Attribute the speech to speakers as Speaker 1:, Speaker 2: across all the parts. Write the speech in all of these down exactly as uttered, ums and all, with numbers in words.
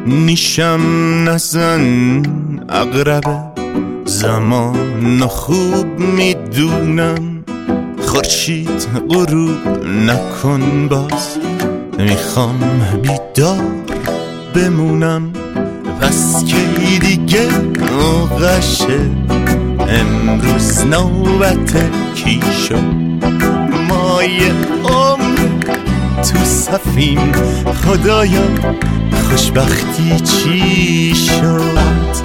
Speaker 1: نیشم نزن اقربه، زمان خوب میدونم، خورشید غروب نکن باز، میخوام بیدار بمونم. پس که دیگه موقعشه، امروز نوبت کی شد؟ ما یه عمر تو صفیم، خدایا خوشبختی چی شد؟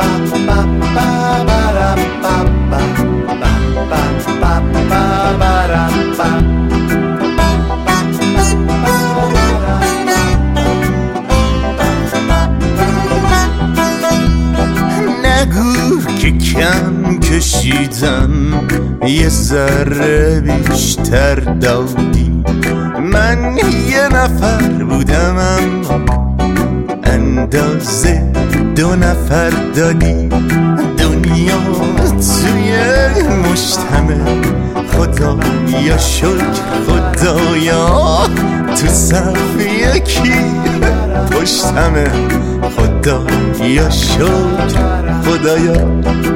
Speaker 1: نگو که کم کشیدم، یه ذره بیشتر دادی. من یه نفر بودم اما اندازه دو نفر دادی. دنیا توی مشتمه، خدایا شکر خدایا تو صف یکی پشتمه. خدایا شکر خدایا.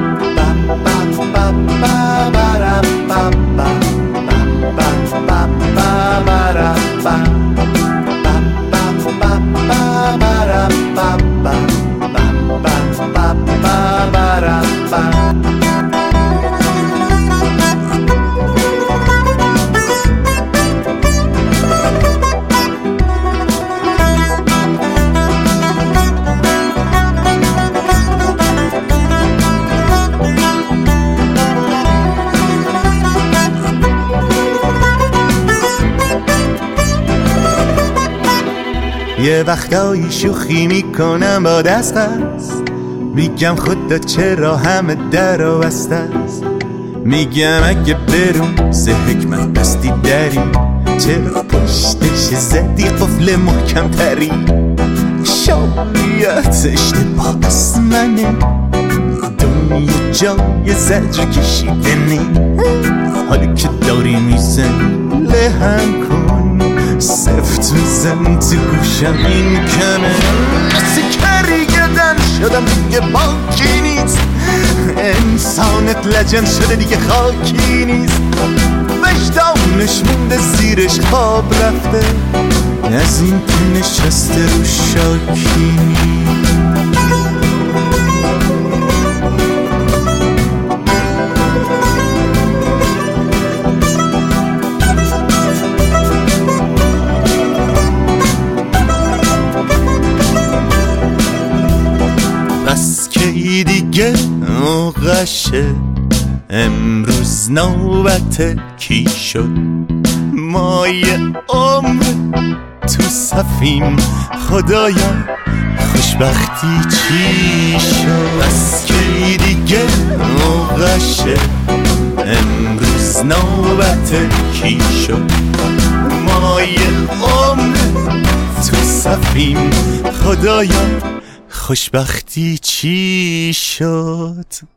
Speaker 1: یه وقتایی شوخی میکنم با دست است، میگم خدا چرا همه در و بسته است. میگم اگه برون سه حکمت بستی دری، چرا پشتش زدی قفل محکم تری؟ شاید اشتباه از منه، دنیا جای زجر کشیدنی. حالی که داری میزنی لهم کن، سفت میزن تو گوشم این کمه. مثل کریگدن شدم دیگه باکی نیست، انسانت لجن شده دیگه خاکی نیست. وجدانش مونده زیرش خواب رفته، از این که نشسته رو شاکی نیست. بس که دیگه موقعشه، امروز نوبت کی شد؟ ما یه عمر تو صفیم، خدایا خوشبختی چی شد؟ بس که دیگه موقعشه، امروز نوبت کی شد؟ ما یه عمر تو صفیم، خدایا خوشبختی چی شد؟